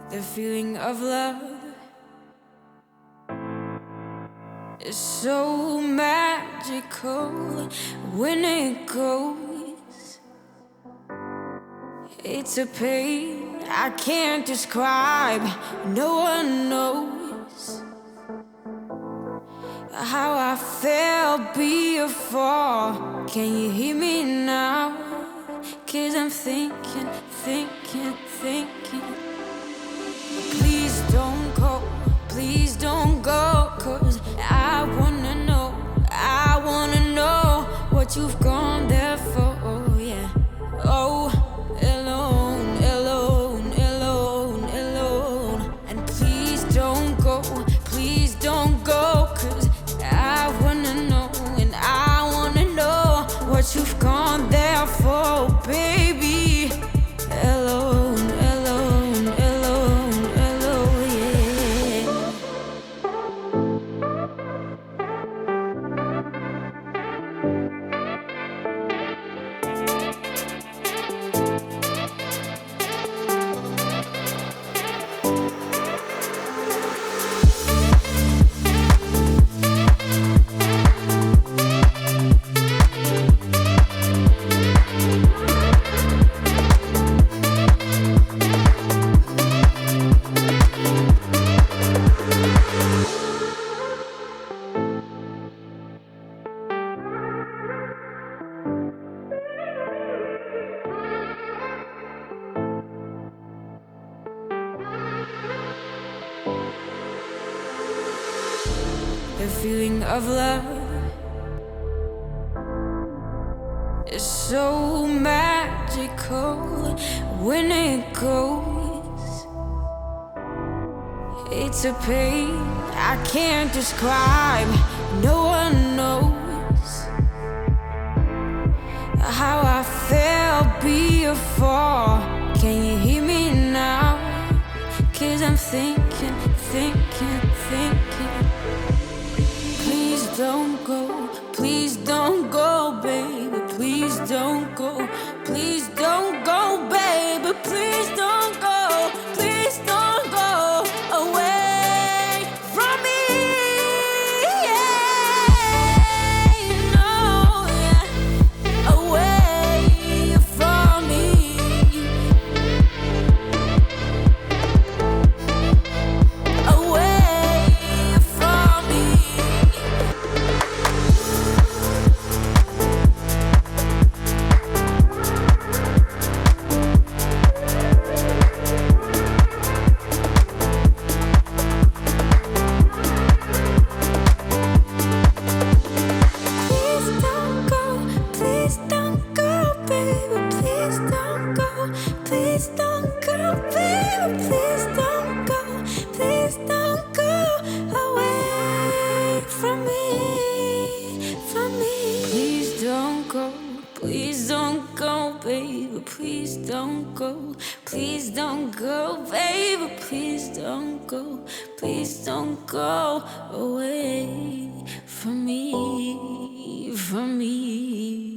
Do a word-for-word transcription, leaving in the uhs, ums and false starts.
The feeling of love is so magical when it goes. It's a pain I can't describe. No one knows how I felt before. Can you hear me now? 'Cause I'm thinking, thinking, thinking. Please don't go, please don't go, 'cause I wanna know, I wanna know what you've gone there for, yeah. Oh, alone, alone, alone, alone. And please don't go, please don't go, 'cause I wanna know, and I wanna know what you've gone there for, baby. Alone, alone, alone, alone, yeah. The feeling of love is so magical when it goes. It's a pain I can't describe. No one knows how I felt before. Can you hear me now? 'Cause I'm thinking, thinking, thinking. Please don't go, please don't go, baby. Please don't go, please don't go, baby. Please don't go, please don't go away from me. Yeah, no, yeah, away from me. Away from me. Please don't go, please don't go, baby. Please don't go, please don't go, baby. Please don't go, please don't go away from me, from me. Please don't go, please don't go, baby. Please don't go, please don't go, baby. Please don't go, please don't go away from me, from me.